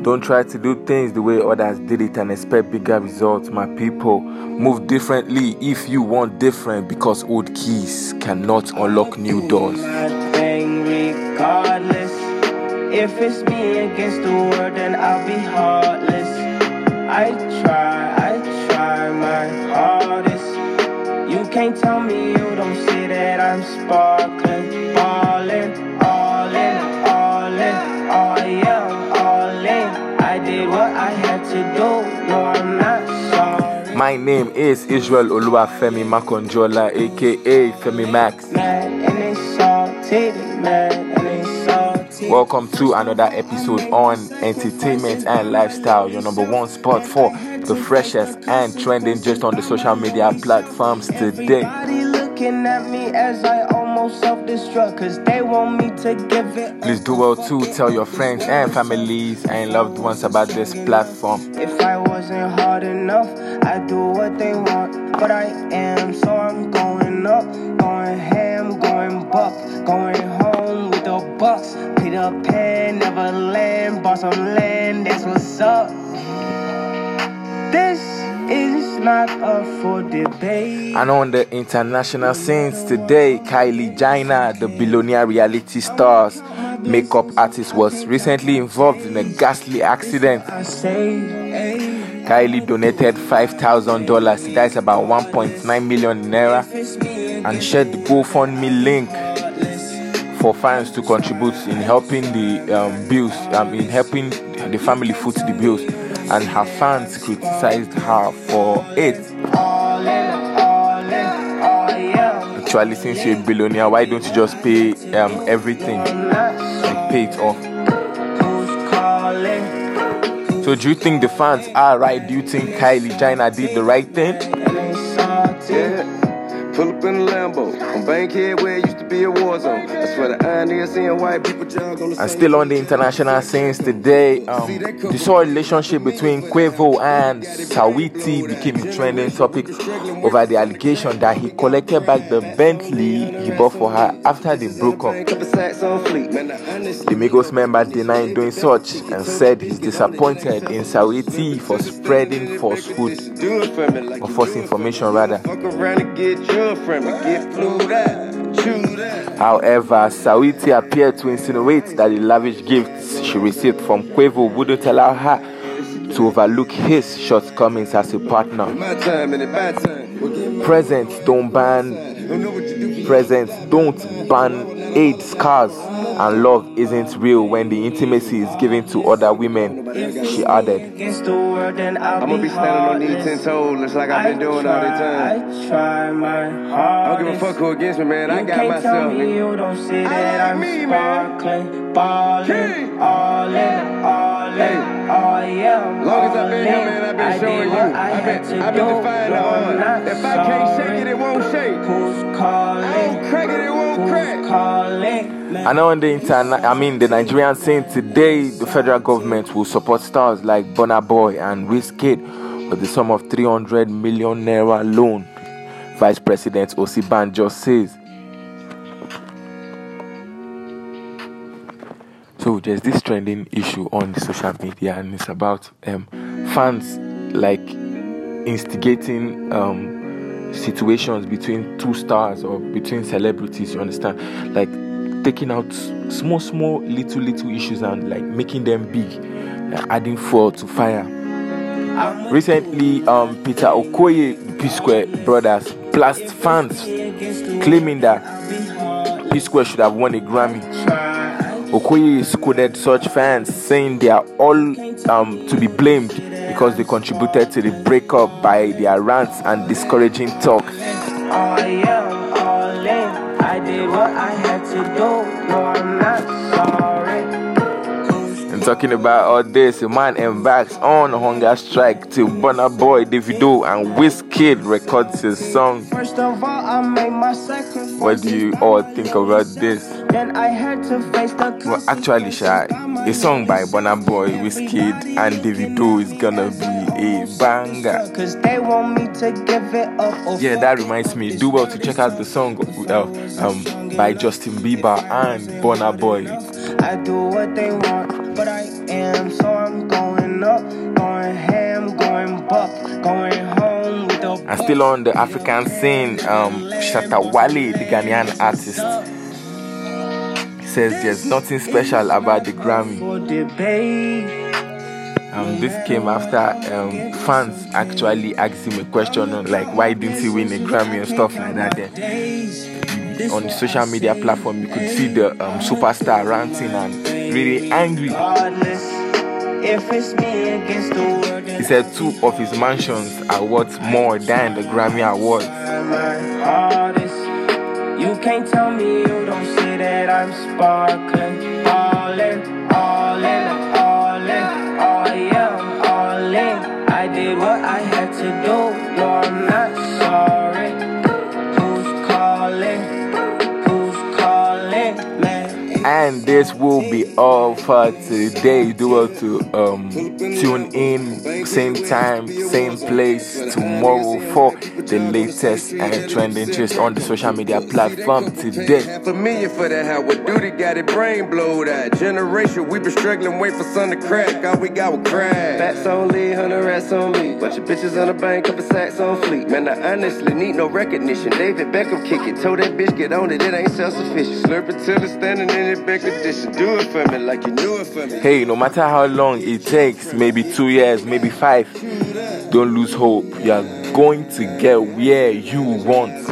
Don't try to do things the way others did it and expect bigger results, my people. Move differently if you want different, because old keys cannot unlock new doors. Regardless, if it's me against the world, then I'll be heartless. I try my hardest. You can't tell me you don't see that I'm sparkling, ballin', all in, oh yeah, I'm all in. I did what I had to do, no I'm not sorry. My name is Israel Oluwafemi Makonjola, aka Femi Max. Welcome to another episode on entertainment and lifestyle, your number one spot for the freshest and trending just on the social media platforms today. Looking at me as I almost self-destruct, cause they want me to give it. Please do well to tell your friends and families and loved ones about this platform. If I wasn't hard enough, I'd do what they want, but I am, so I'm going up, going ham, going buck, going home with the bucks. Peter Pan, Neverland, bought some land, that's what's up. This is not up for debate. And on the international scenes today, Kylie Jenner, the billionaire reality star's makeup artist, was recently involved in a ghastly accident. Kylie donated $5,000, that's about 1.9 million naira, and shared the GoFundMe link for fans to contribute in helping the bills, in helping the family foot the bills. And her fans criticized her for it. Actually, since you're a billionaire, why don't you just pay everything and pay it off? So do you think the fans are right? Do you think Kylie Jenner did the right thing? Pull up in a Lambo on Bankhead where it used to be a war zone. That's where the idea seeing white people jog on the. And still on the international scenes today, the sore relationship between Quavo and Saweetie became a trending topic over the allegation that he collected back the Bentley he bought for her after they broke up. The Migos member denied doing such and said he's disappointed in Saweetie for spreading falsehood or false information rather. However, Saweetie appeared to insinuate that the lavish gifts she received from Quavo wouldn't allow her to overlook his shortcomings as a partner. Presents don't ban AIDS scars, and love isn't real when the intimacy is given to other women, she added. I'm gonna be standing on these 10 toes just like I've been doing all the time. I try my hardest. I don't give a fuck who against me, man. I got myself. Tell me you don't see that I'm sparkling, ballin', all in, oh yeah. Long as I've been here, man, I've been showing you. I've been defying the odds. If I can't shake it, it won't shake. Who's calling? I don't crack it, it won't crack. I know on the the Nigerian scene today, the federal government will support stars like Burna Boy and Wizkid with the sum of 300 million naira loan, Vice President Osibanjo says. So there's this trending issue on the social media, and it's about fans like instigating situations between two stars or between celebrities, you understand, like taking out small little issues and like making them big, adding fuel to fire. Recently, Peter Okoye, the P-Square brothers, blast fans claiming that P-Square should have won a Grammy. Okoye scolded such fans, saying they are all to be blamed because they contributed to the breakup by their rants and discouraging talk. I did what I had to do, no I'm not sorry. And talking about all this, a man embarks on a hunger strike till Burna Boy, Davido and Wizkid records his song. First of all, I made my sacrifice. What do you all think about this? Then I had to face the Well, actually, a song by Burna Boy, Wizkid and Davido is gonna be a banger. Cause they want me to give it up. Yeah, that reminds me, do well to check out the song by Justin Bieber and Burna Boy. I do what they want. but I am. So I'm going up, going ham, going buck, going home with the. And still on the African scene, Shatta Wale, the Ghanaian artist, says there's nothing special about the Grammy. This came after fans actually asked him a question on like why didn't he win a Grammy and stuff like that. Then on the social media platform you could see the superstar ranting and really angry. He said 2 of his mansions are worth more than the Grammy Awards. You can't tell me you don't see that I'm sparkling, all in, all in, all in, oh yeah, I'm all in. I did what I had to do, no I'm not sorry. Who's calling, man? And this will be all for today. Do well to tune in same time, same place tomorrow for the latest and trending gist on the social media platform today. Familiar for that, how we duty got it brain blowed out. Generation, we been struggling, wait for sun to crack. All we got was crack. Bats on lead, 100 rats on me. Bunch of bitches on the bank, couple sacks on fleet. Man, I honestly need no recognition. David Beckham kick it, told that bitch get on it, it ain't self-sufficient. Slurp it till it's standing in its back condition. Do it for me like you knew it for me. Hey, no matter how long it takes, maybe 2 years, maybe 5, don't lose hope. You're going to get where you want.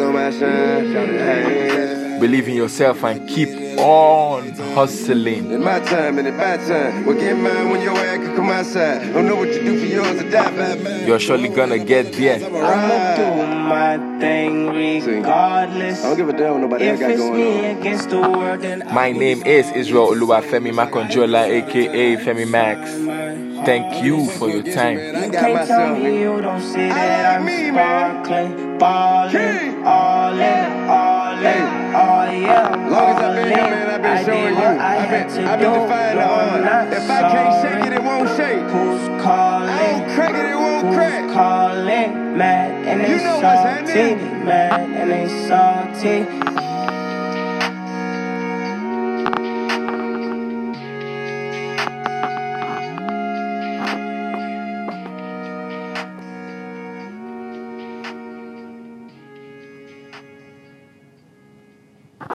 Believe in yourself and keep on hustling. In my time and in my time, we'll get mine when your ass can come outside. Don't know what you do for yours to die by mine. You're surely gonna get there. I'ma do my thing regardless. I don't give a damn what nobody else got going on. Against the world, then My name is Israel Oluwafemi Makonjola, aka Femi Max. Thank you for your time. you can't tell me you don't see that I'm sparkling, balling, all in, all in. Oh yeah, I'm Long as I've been here, man, I've been showing you. I've been defying the odds. If I can't shake it, it won't shake. Who's calling? I don't crack it, it won't crack. Who's calling? Mad and they You know what's salty, happening. mad and they salty.